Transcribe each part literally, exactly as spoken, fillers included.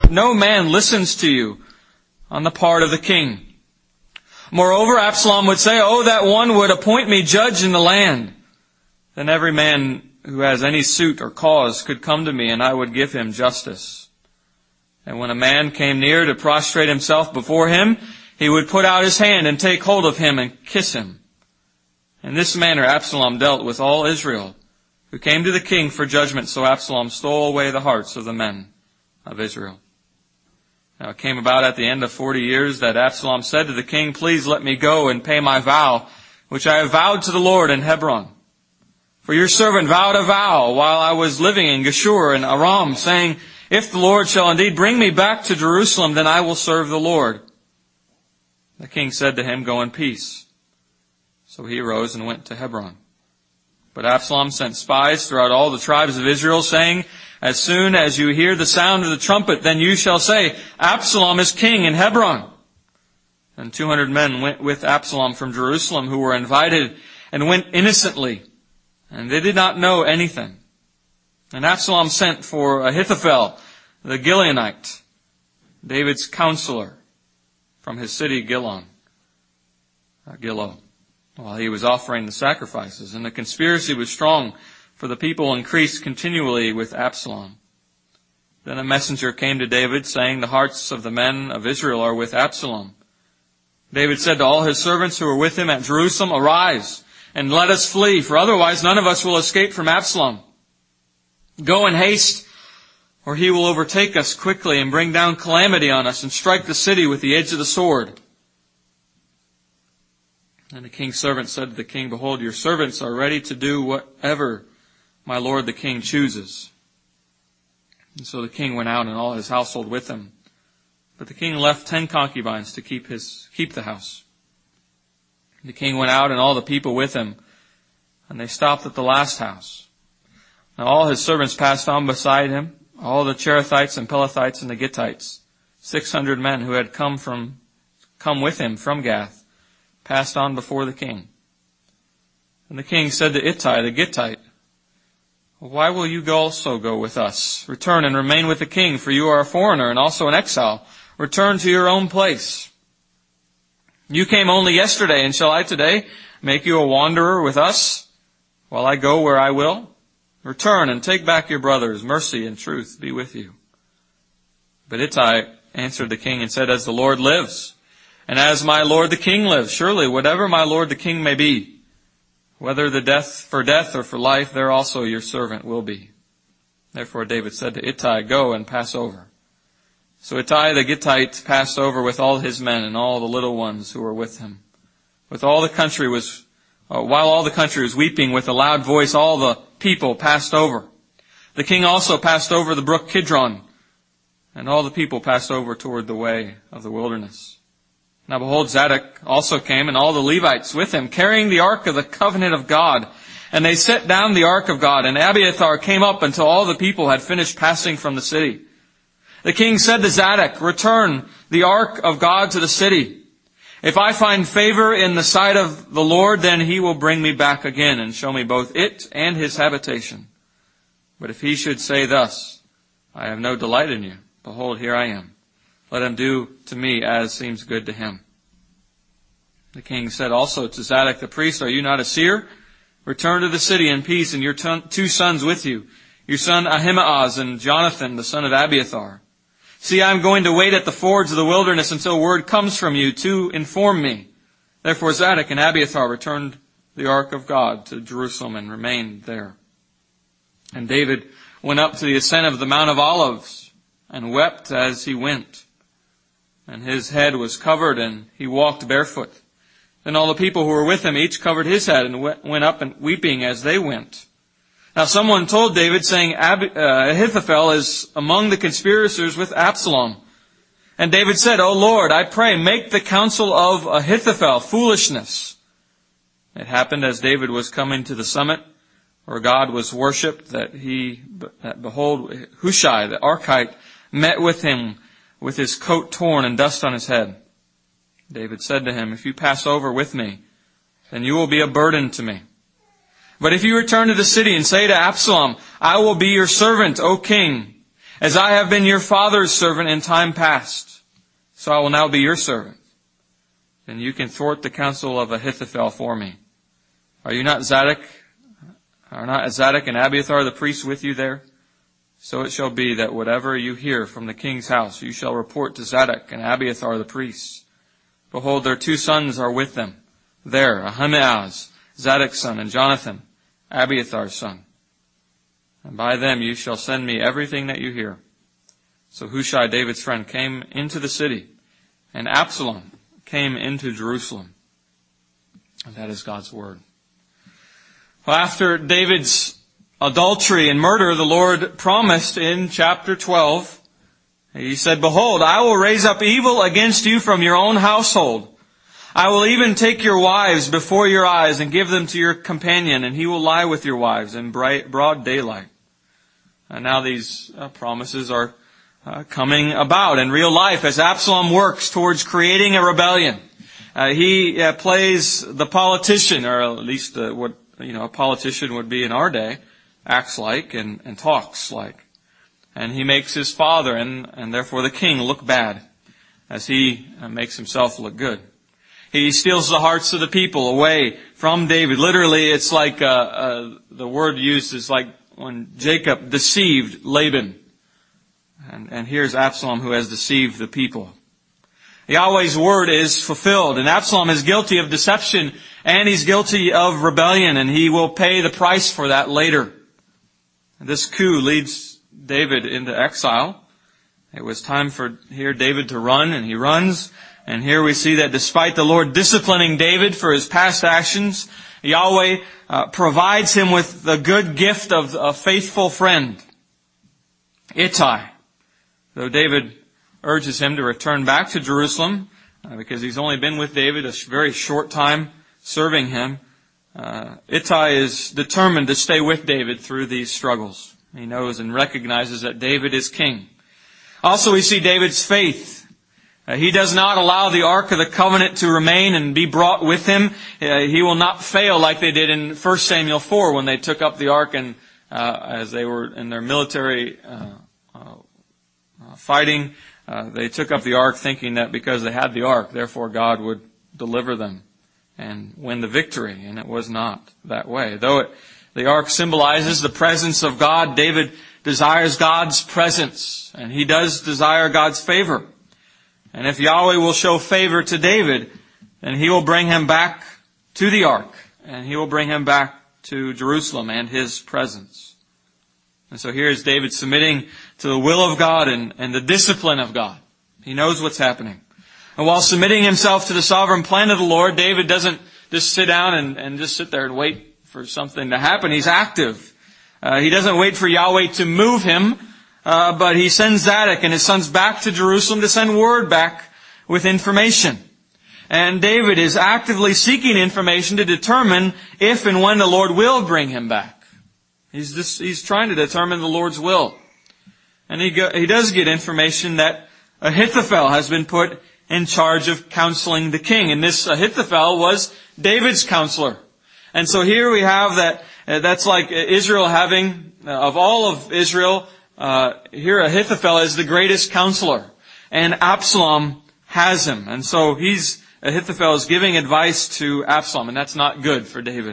no man listens to you on the part of the king. Moreover, Absalom would say, oh, that one would appoint me judge in the land. Then every man who has any suit or cause could come to me, and I would give him justice. And when a man came near to prostrate himself before him, he would put out his hand and take hold of him and kiss him. In this manner Absalom dealt with all Israel, who came to the king for judgment. So Absalom stole away the hearts of the men of Israel. Now it came about at the end of forty years that Absalom said to the king, please let me go and pay my vow, which I have vowed to the Lord in Hebron. For your servant vowed a vow while I was living in Geshur and Aram, saying, if the Lord shall indeed bring me back to Jerusalem, then I will serve the Lord. The king said to him, go in peace. So he arose and went to Hebron. But Absalom sent spies throughout all the tribes of Israel, saying, as soon as you hear the sound of the trumpet, then you shall say, Absalom is king in Hebron. And two hundred men went with Absalom from Jerusalem, who were invited, and went innocently, and they did not know anything. And Absalom sent for Ahithophel, the Gileonite, David's counselor, from his city Gilon, uh, Gilo, while he was offering the sacrifices. And the conspiracy was strong, for the people increased continually with Absalom. Then a messenger came to David, saying, the hearts of the men of Israel are with Absalom. David said to all his servants who were with him at Jerusalem, arise, and let us flee, for otherwise none of us will escape from Absalom. Go in haste, or he will overtake us quickly and bring down calamity on us and strike the city with the edge of the sword. And the king's servant said to the king, behold, your servants are ready to do whatever my lord the king chooses. And so the king went out and all his household with him. But the king left ten concubines to keep his keep the house. The king went out and all the people with him, and they stopped at the last house. Now all his servants passed on beside him, all the Cherethites and Pelethites and the Gittites, six hundred men who had come from come with him from Gath, passed on before the king. And the king said to Ittai the Gittite, why will you also go with us? Return and remain with the king, for you are a foreigner and also an exile. Return to your own place. You came only yesterday, and shall I today make you a wanderer with us, while I go where I will? Return and take back your brothers. Mercy and truth be with you. But Ittai answered the king and said, as the Lord lives, and as my lord the king lives, surely whatever my lord the king may be, whether the death for death or for life, there also your servant will be. Therefore David said to Ittai, go and pass over. So Ittai the Gittite passed over with all his men and all the little ones who were with him. With all the country was, uh, while all the country was weeping with a loud voice, all the people passed over. The king also passed over the brook Kidron, and all the people passed over toward the way of the wilderness. Now behold, Zadok also came, and all the Levites with him, carrying the ark of the covenant of God. And they set down the ark of God, and Abiathar came up until all the people had finished passing from the city. The king said to Zadok, return the ark of God to the city. If I find favor in the sight of the Lord, then he will bring me back again and show me both it and his habitation. But if he should say thus, I have no delight in you, behold, here I am. Let him do to me as seems good to him. The king said also to Zadok the priest, are you not a seer? Return to the city in peace, and your two sons with you, your son Ahimaaz and Jonathan, the son of Abiathar. See, I am going to wait at the fords of the wilderness until word comes from you to inform me. Therefore Zadok and Abiathar returned the ark of God to Jerusalem and remained there. And David went up to the ascent of the Mount of Olives and wept as he went. And his head was covered, and he walked barefoot. Then all the people who were with him each covered his head and went up and weeping as they went. Now someone told David, saying, Ahithophel is among the conspirators with Absalom. And David said, O Lord, I pray, make the counsel of Ahithophel foolishness. It happened as David was coming to the summit, where God was worshipped, that he, that behold, Hushai the Archite met with him with his coat torn and dust on his head. David said to him, if you pass over with me, then you will be a burden to me. But if you return to the city and say to Absalom, I will be your servant, O king, As I have been your father's servant in time past, so I will now be your servant. Then you can thwart the counsel of Ahithophel for me. Are you not Zadok? Are not Zadok and Abiathar the priests with you there? So it shall be that whatever you hear from the king's house, you shall report to Zadok and Abiathar the priests. Behold, their two sons are with them. There, Ahimaaz, Zadok's son, and Jonathan, Abiathar's son. And by them you shall send me everything that you hear. So Hushai, David's friend, came into the city, and Absalom came into Jerusalem. And that is God's word. Well, after David's adultery and murder, the Lord promised in chapter twelve, He said, Behold, I will raise up evil against you from your own household. I will even take your wives before your eyes and give them to your companion, and he will lie with your wives in bright, broad daylight. And now these uh, promises are uh, coming about in real life as Absalom works towards creating a rebellion. Uh, he uh, plays the politician, or at least uh, what you know a politician would be in our day, acts like and, and talks like. And he makes his father and, and therefore the king look bad as he uh, makes himself look good. He steals the hearts of the people away from David. Literally, it's like uh, uh, the word used is like when Jacob deceived Laban. And, and here's Absalom who has deceived the people. Yahweh's word is fulfilled, and Absalom is guilty of deception, and he's guilty of rebellion, and he will pay the price for that later. This coup leads David into exile. It was time for here David to run, and he runs. And here we see that despite the Lord disciplining David for his past actions, Yahweh uh, provides him with the good gift of a faithful friend, Ittai. Though David urges him to return back to Jerusalem, uh, because he's only been with David a very short time serving him, uh, Ittai is determined to stay with David through these struggles. He knows and recognizes that David is king. Also, we see David's faith. Uh, he does not allow the Ark of the Covenant to remain and be brought with him. Uh, he will not fail like they did in First Samuel four when they took up the Ark and uh, as they were in their military uh, uh, uh, fighting, uh, they took up the Ark thinking that because they had the Ark, therefore God would deliver them and win the victory. And it was not that way. Though it, the Ark symbolizes the presence of God, David desires God's presence, and he does desire God's favor. And if Yahweh will show favor to David, then he will bring him back to the ark, and he will bring him back to Jerusalem and his presence. And so here is David submitting to the will of God and, and the discipline of God. He knows what's happening. And while submitting himself to the sovereign plan of the Lord, David doesn't just sit down and, and just sit there and wait for something to happen. He's active. Uh, he doesn't wait for Yahweh to move him. Uh, but he sends Zadok and his sons back to Jerusalem to send word back with information. And David is actively seeking information to determine if and when the Lord will bring him back. He's just, he's trying to determine the Lord's will. And he go, he does get information that Ahithophel has been put in charge of counseling the king. And this Ahithophel was David's counselor. And so here we have that, uh, that's like Israel having, uh, of all of Israel, Uh, here Ahithophel is the greatest counselor, and Absalom has him. And so he's, Ahithophel is giving advice to Absalom, and that's not good for David.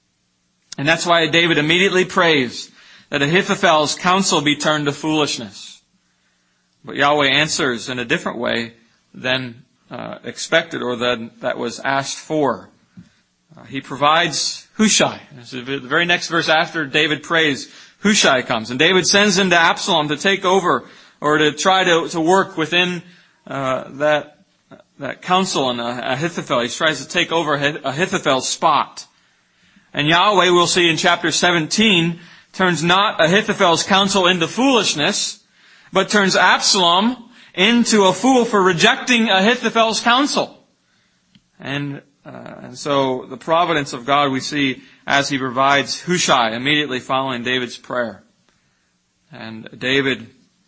And that's why David immediately prays that Ahithophel's counsel be turned to foolishness. But Yahweh answers in a different way than uh, expected or than that was asked for. Uh, he provides Hushai. The very next verse after David prays, Hushai comes, and David sends him to Absalom to take over or to try to, to work within uh, that that council in Ahithophel. He tries to take over Ahithophel's spot. And Yahweh, we'll see in chapter seventeen, turns not Ahithophel's counsel into foolishness, but turns Absalom into a fool for rejecting Ahithophel's counsel. And Uh, and so the providence of God we see as he provides Hushai immediately following David's prayer. And David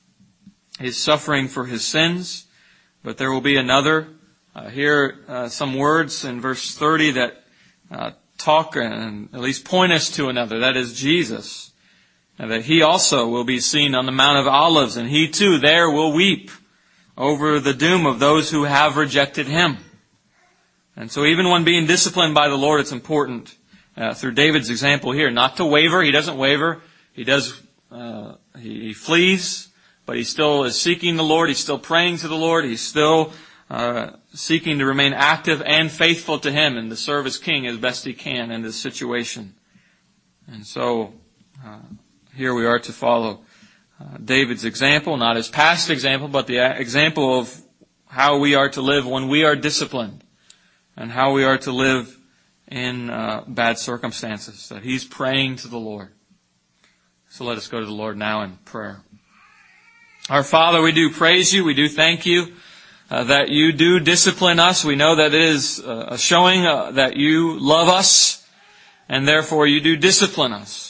is suffering for his sins, but there will be another. Uh, here uh, some words in verse thirty that uh, talk and at least point us to another. That is Jesus. and that he also will be seen on the Mount of Olives, and he too there will weep over the doom of those who have rejected him. And so even when being disciplined by the Lord, it's important, uh, through David's example here, not to waver. He doesn't waver. He does, uh, he, he flees, but he still is seeking the Lord. He's still praying to the Lord. He's still uh, seeking to remain active and faithful to him and to serve as king as best he can in this situation. And so, uh, here we are to follow uh, David's example, not his past example, but the example of how we are to live when we are disciplined and how we are to live in uh, bad circumstances, that he's praying to the Lord. So let us go to the Lord now in prayer. Our Father, we do praise you. We do thank you uh, that you do discipline us. We know that it is uh, a showing uh, that you love us, and therefore you do discipline us.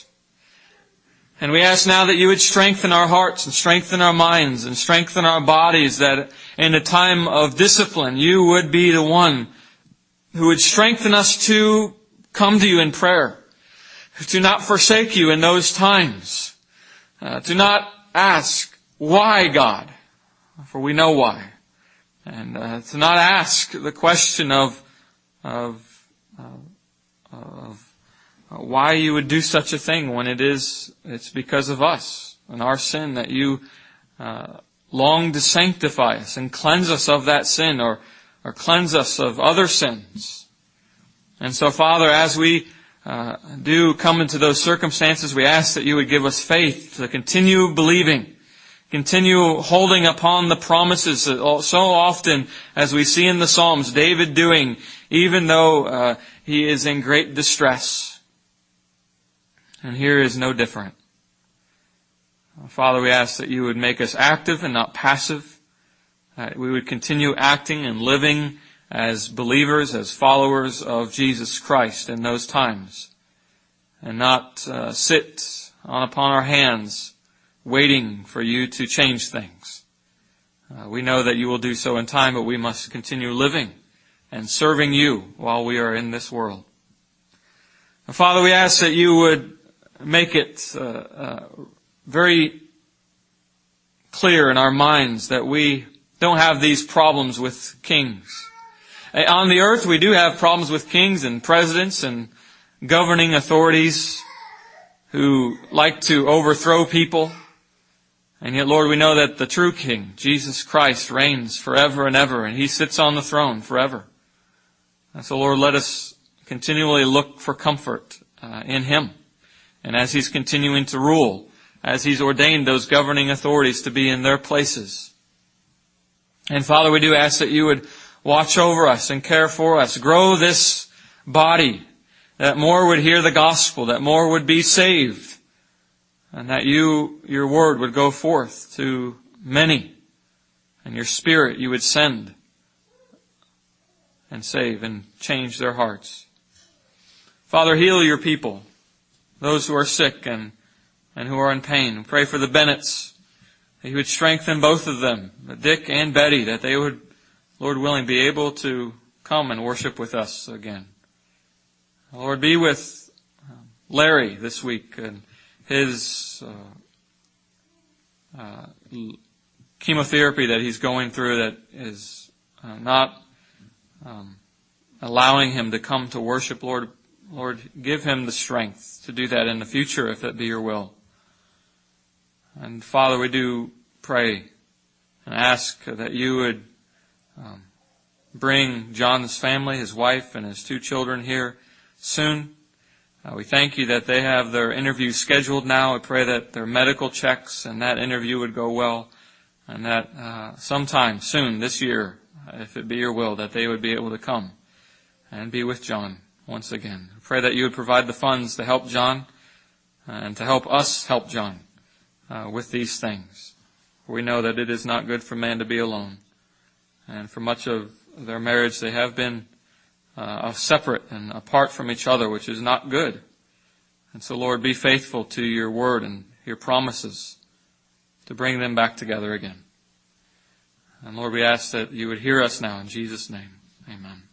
And we ask now that you would strengthen our hearts and strengthen our minds and strengthen our bodies, that in a time of discipline you would be the one who would strengthen us to come to you in prayer, to not forsake you in those times, uh, to not ask, why, God? For we know why. And uh, to not ask the question of, of, uh, of why you would do such a thing when it is, it's because of us and our sin that you uh, long to sanctify us and cleanse us of that sin, or, or cleanse us of other sins. And so, Father, as we uh, do come into those circumstances, we ask that you would give us faith to continue believing, continue holding upon the promises that so often, as we see in the Psalms, David doing, even though uh, he is in great distress. And here is no different. Father, we ask that you would make us active and not passive. That we would continue acting and living as believers, as followers of Jesus Christ in those times. And not uh, sit on upon our hands waiting for you to change things. Uh, we know that you will do so in time, but we must continue living and serving you while we are in this world. And Father, we ask that you would make it uh, uh, very clear in our minds that we don't have these problems with kings. On the earth, we do have problems with kings and presidents and governing authorities who like to overthrow people. And yet, Lord, we know that the true King, Jesus Christ, reigns forever and ever, and he sits on the throne forever. And so, Lord, let us continually look for comfort uh, in him. And as he's continuing to rule, as he's ordained those governing authorities to be in their places. And Father, we do ask that you would watch over us and care for us. Grow this body, that more would hear the gospel, that more would be saved, and that you, your word would go forth to many, and your Spirit you would send and save and change their hearts. Father, heal your people, those who are sick and, and who are in pain. We pray for the Bennetts, that you would strengthen both of them, Dick and Betty, that they would, Lord willing, be able to come and worship with us again. Lord, be with Larry this week and his uh, uh, chemotherapy that he's going through that is uh, not um, allowing him to come to worship. Lord, Lord, give him the strength to do that in the future if that be your will. And Father, we do pray and ask that you would um, bring John's family, his wife, and his two children here soon. Uh, we thank you that they have their interview scheduled now. We pray that their medical checks and that interview would go well, and that uh, sometime soon this year, if it be your will, that they would be able to come and be with John once again. We pray that you would provide the funds to help John and to help us help John uh, with these things. For we know that it is not good for man to be alone. And for much of their marriage, they have been uh, separate and apart from each other, which is not good. And so, Lord, be faithful to your word and your promises to bring them back together again. And Lord, we ask that you would hear us now in Jesus' name. Amen.